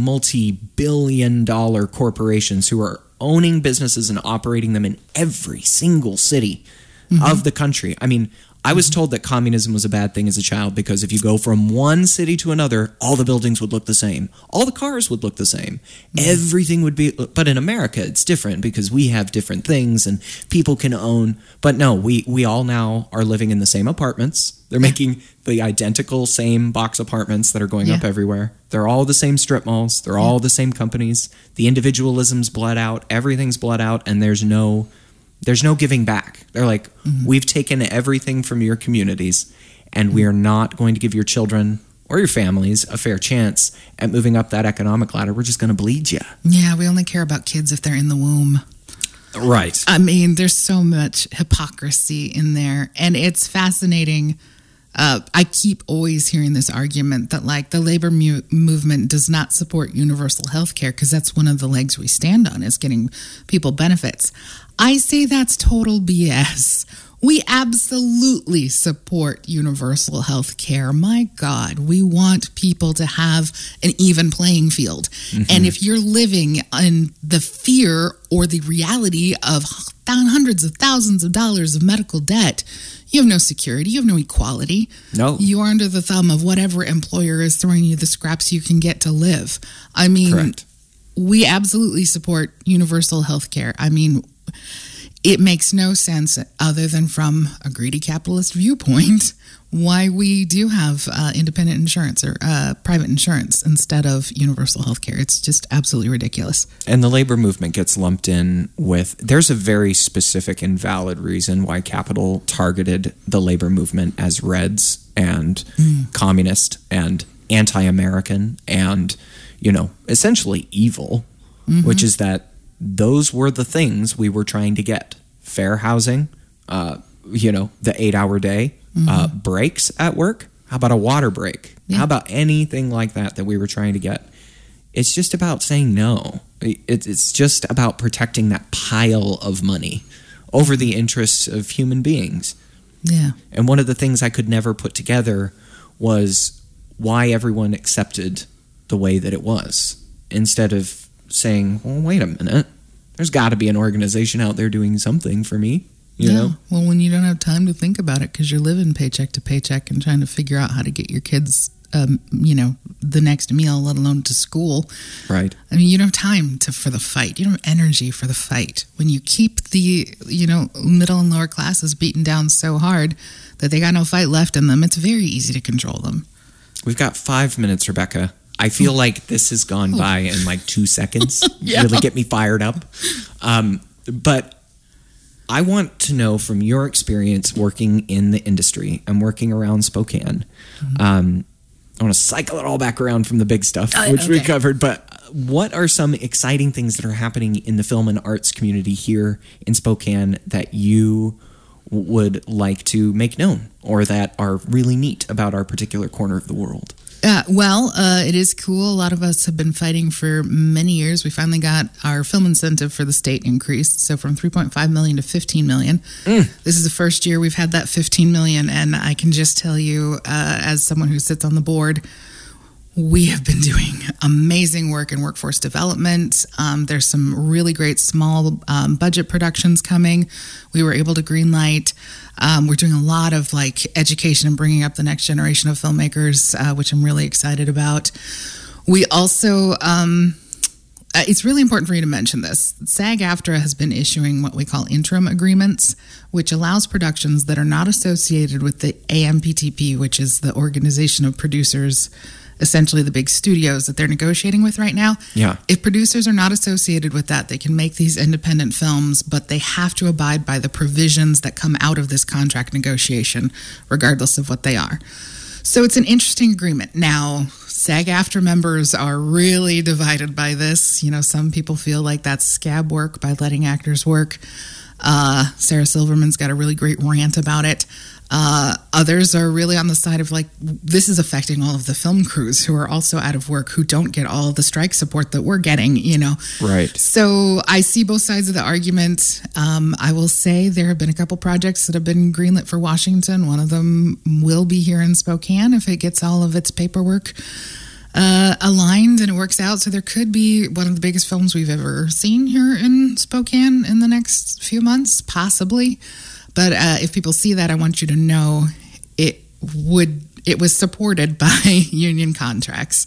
multi-billion-dollar corporations who are owning businesses and operating them in every single city of the country. I mean, I was told that communism was a bad thing as a child because if you go from one city to another, all the buildings would look the same. All the cars would look the same. Everything would be... But in America, it's different because we have different things and people can own... But no, we all now are living in the same apartments. They're making the identical same box apartments that are going up everywhere. They're all the same strip malls. They're all the same companies. The individualism's bled out. Everything's bled out. And there's no giving back. They're like, we've taken everything from your communities and we are not going to give your children or your families a fair chance at moving up that economic ladder. We're just going to bleed you. Yeah, we only care about kids if they're in the womb. Right. I mean, there's so much hypocrisy in there. And it's fascinating. I keep always hearing this argument that like the labor movement does not support universal health care because that's one of the legs we stand on is getting people benefits. I say that's total BS. We absolutely support universal health care. My God, we want people to have an even playing field. And if you're living in the fear or the reality of hundreds of thousands of dollars of medical debt, you have no security, you have no equality. No. You are under the thumb of whatever employer is throwing you the scraps you can get to live. I mean, Correct. We absolutely support universal health care. I mean, it makes no sense other than from a greedy capitalist viewpoint why we do have independent insurance or private insurance instead of universal health care. It's just absolutely ridiculous. And the labor movement gets lumped in with, there's a very specific and valid reason why capital targeted the labor movement as Reds and communist and anti-American and, essentially evil, which is that those were the things we were trying to get. Fair housing, the 8-hour day, breaks at work. How about a water break? Yeah. How about anything like that we were trying to get? It's just about saying no. It's just about protecting that pile of money over the interests of human beings. Yeah. And one of the things I could never put together was why everyone accepted the way that it was, instead of saying, well, wait a minute, there's got to be an organization out there doing something for me, you know? Well, when you don't have time to think about it because you're living paycheck to paycheck and trying to figure out how to get your kids, the next meal, let alone to school. Right. I mean, you don't have time for the fight. You don't have energy for the fight. When you keep the, middle and lower classes beaten down so hard that they got no fight left in them, it's very easy to control them. We've got 5 minutes, Rebecca. I feel like this has gone by in like 2 seconds. Yeah. Really get me fired up. But I want to know from your experience working in the industry and working around Spokane. I want to cycle it all back around from the big stuff, which we covered. But what are some exciting things that are happening in the film and arts community here in Spokane that you would like to make known or that are really neat about our particular corner of the world? It is cool. A lot of us have been fighting for many years. We finally got our film incentive for the state increased, so from $3.5 million to $15 million. This is the first year we've had that $15 million, and I can just tell you, as someone who sits on the board, we have been doing amazing work in workforce development. There's some really great small budget productions coming. We were able to greenlight. We're doing a lot of education and bringing up the next generation of filmmakers, which I'm really excited about. We also, it's really important for you to mention this. SAG-AFTRA has been issuing what we call interim agreements, which allows productions that are not associated with the AMPTP, which is the organization of producers, essentially the big studios that they're negotiating with right now. Yeah. If producers are not associated with that, they can make these independent films, but they have to abide by the provisions that come out of this contract negotiation, regardless of what they are. So it's an interesting agreement. Now, SAG-AFTRA members are really divided by this. Some people feel like that's scab work by letting actors work. Sarah Silverman's got a really great rant about it. Others are really on the side of this is affecting all of the film crews who are also out of work, who don't get all of the strike support that we're getting, Right. So I see both sides of the argument. I will say there have been a couple projects that have been greenlit for Washington. One of them will be here in Spokane if it gets all of its paperwork aligned and it works out. So there could be one of the biggest films we've ever seen here in Spokane in the next few months, possibly. But if people see that, I want you to know it was supported by union contracts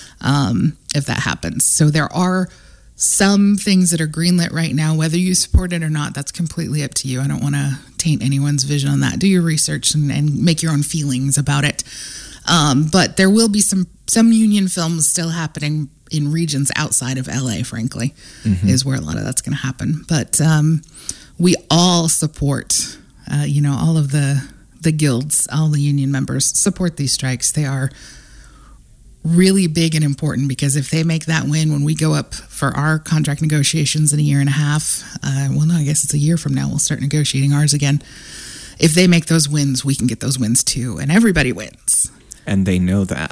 if that happens. So there are some things that are greenlit right now. Whether you support it or not, that's completely up to you. I don't want to taint anyone's vision on that. Do your research and make your own feelings about it. But there will be some union films still happening in regions outside of LA, frankly, is where a lot of that's going to happen. But we all support, all of the guilds, all the union members support these strikes. They are really big and important because if they make that win when we go up for our contract negotiations in a year and a half, I guess it's a year from now, we'll start negotiating ours again. If they make those wins, we can get those wins too, and everybody wins. And they know that.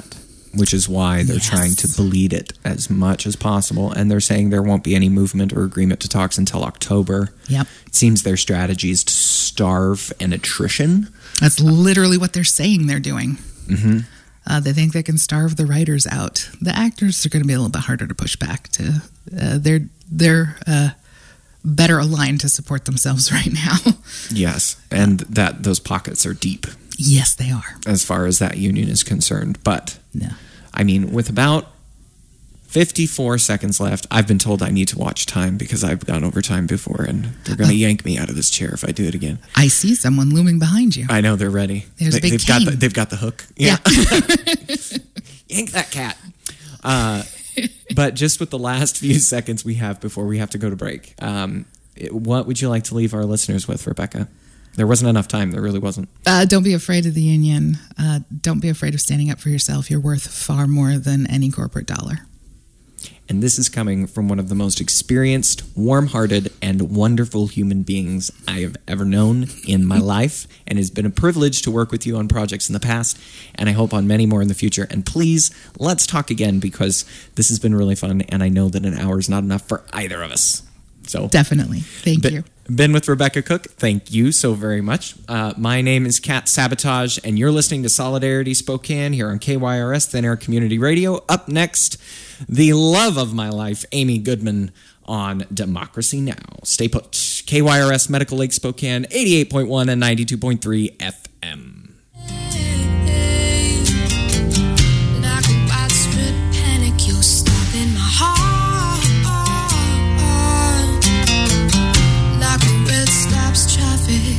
which is why they're trying to bleed it as much as possible. And they're saying there won't be any movement or agreement to talks until October. Yep. It seems their strategy is to starve an attrition. That's literally what they're saying they're doing. Mm-hmm. They think they can starve the writers out. The actors are going to be a little bit harder to push back to. They're better aligned to support themselves right now. Yes, and that those pockets are deep. Yes, they are. As far as that union is concerned. But, no. I mean, with about 54 seconds left, I've been told I need to watch time because I've gone over time before, and they're going to yank me out of this chair if I do it again. I see someone looming behind you. I know, they're ready. There's a big they've got the hook. Yeah. Yank that cat. But just with the last few seconds we have before we have to go to break, what would you like to leave our listeners with, Rebecca? There wasn't enough time. There really wasn't. Don't be afraid of the union. Don't be afraid of standing up for yourself. You're worth far more than any corporate dollar. And this is coming from one of the most experienced, warm-hearted, and wonderful human beings I have ever known in my life. And it's been a privilege to work with you on projects in the past, and I hope on many more in the future. And please, let's talk again, because this has been really fun, and I know that an hour is not enough for either of us. So definitely. Thank you. Been with Rebecca Cook. Thank you so very much. My name is Kat Sabotage, and you're listening to Solidarity Spokane here on KYRS Thin Air Community Radio. Up next, the love of my life, Amy Goodman, on Democracy Now! Stay put. KYRS Medical Lake Spokane, 88.1 and 92.3 FM. Like a widespread panic, you're stopping my heart. Like a red stops traffic.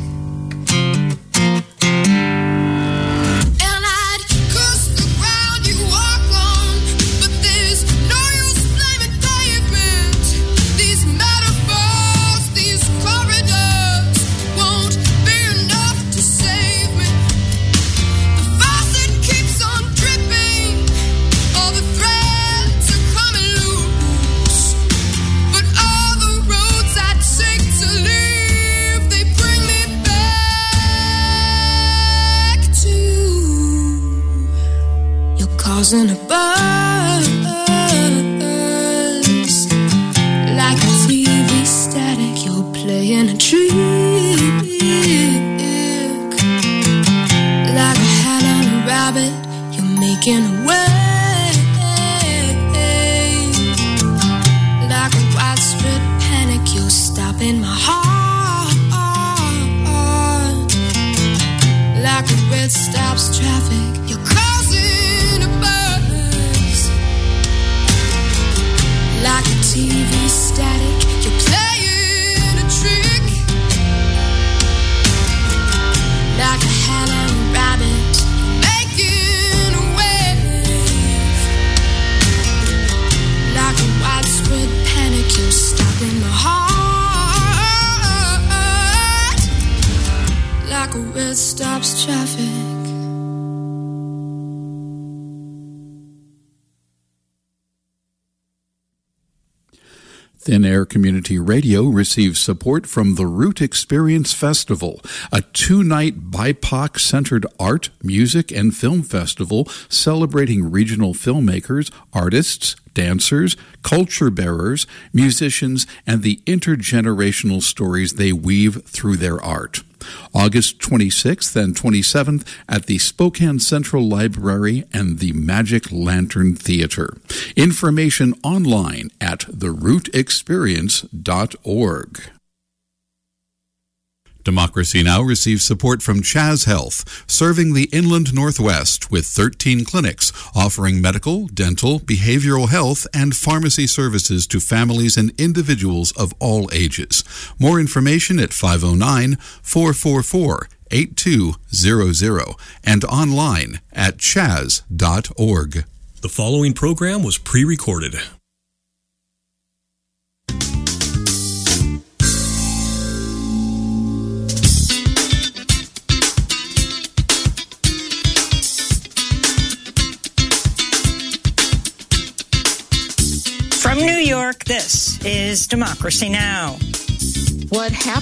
Causing a buzz, like a TV static, you're playing a trick, like a hat on a rabbit, you're making a way, like a widespread panic, you're stopping my heart, like a red stops traffic, you're like a TV static, you're playing a trick. Like a hat on a rabbit, you're making a wave. Like a widespread panic, you're stopping my heart. Like a red stops traffic. Thin Air Community Radio receives support from the Root Experience Festival, a 2-night BIPOC-centered art, music, and film festival celebrating regional filmmakers, artists, dancers, culture bearers, musicians, and the intergenerational stories they weave through their art. August 26th and 27th at the Spokane Central Library and the Magic Lantern Theater. Information online at therootexperience.org. Democracy Now! Receives support from Chaz Health, serving the Inland Northwest with 13 clinics offering medical, dental, behavioral health, and pharmacy services to families and individuals of all ages. More information at 509-444-8200 and online at chaz.org. The following program was pre-recorded. From New York, this is Democracy Now! What happened?